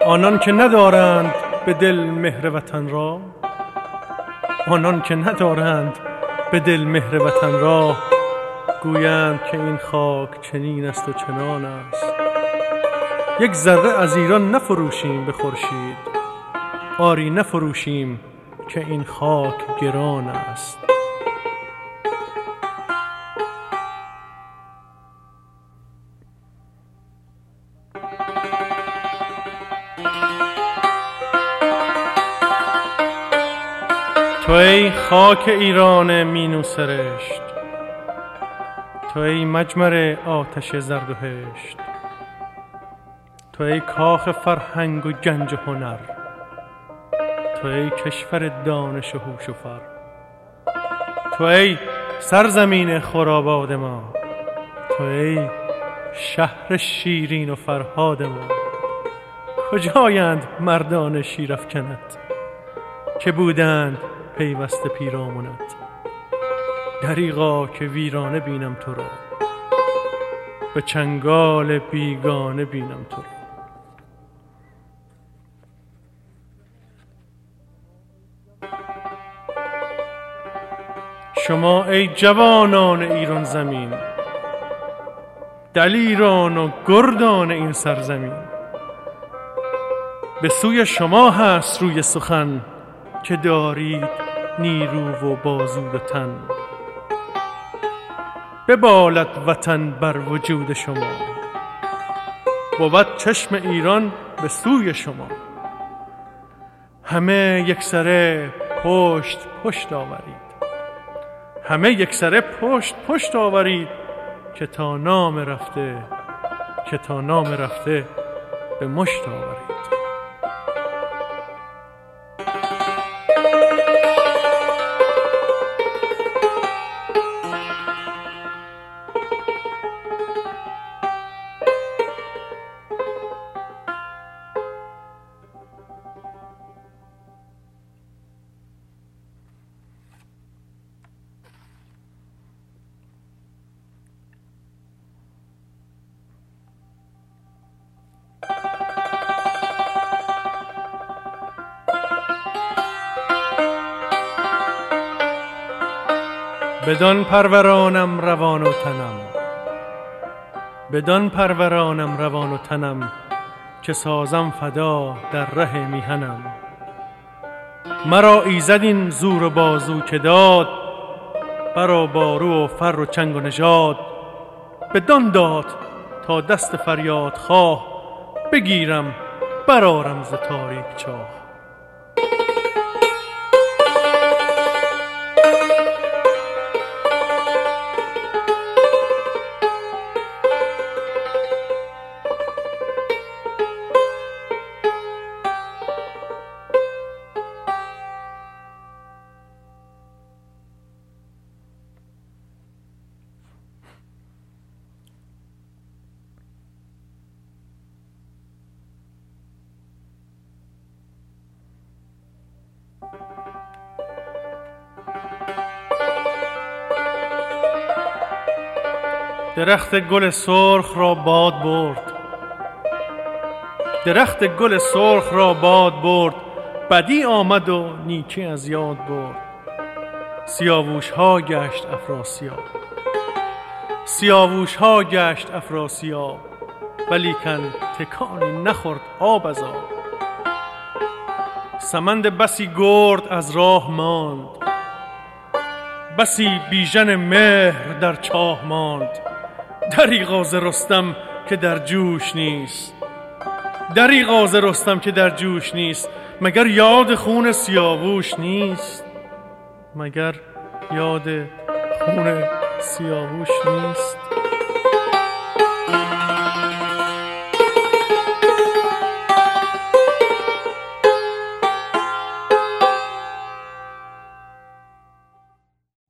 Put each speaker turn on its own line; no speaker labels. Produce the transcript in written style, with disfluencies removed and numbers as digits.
آنان که ندارند به دل مهر وطن را، آنان که ندارند به دل مهر وطن را، گویند که این خاک چنین است و چنان است. یک ذره از ایران نفروشیم به خورشید، آری نفروشیم که این خاک گران است. تو ای خاک ایران مینو سرشت، تو ای مجمر آتش زرد و هشت، تو ای کاخ فرهنگ و گنج و هنر، تو ای کشور دانش و هوش و فر، تو ای سرزمین خراباد ما، تو ای شهر شیرین و فرهاد ما. کجایند مردان شیرافکنت که بودند پیوسته پیرامونت؟ دریغا که ویرانه بینم تو را، به چنگال بیگانه بینم تو را. شما ای جوانان ایران زمین، دلیران و گردان این سرزمین، به سوی شما هست روی سخن که دارید نیرو و بازو و تن. ببالد وطن بر وجود شما، بود چشم ایران به سوی شما. همه یکسره پشت پشت آورید، همه یکسره پشت پشت آورید، که تا نام رفته، که تا نام رفته به مشت آورید. بدان پرورانم روان و تنم، بدان پرورانم روان و تنم، که سازم فدا در ره میهنم. مرا ایزد این زور و بازو که داد، برا بارو و فر و چنگ و نژاد. بدان داد تا دست فریاد خواه، بگیرم برارم ز تاریک چاه. درخت گل سرخ را باد برد، درخت گل سرخ را باد برد، بدی آمد و نیکی از یاد برد. سیاووش ها گشت افراسیاب، سیاووش ها گشت افراسیاب، ولیکن تکانی نخورد آب از آب. سمند بسی گرد از راه ماند، بسی بیژن مهر در چاه ماند. دریغا ز رستم که در جوش نیست، دریغا ز رستم که در جوش نیست. مگر یاد خون سیاووش نیست، مگر یاد خون سیاووش نیست.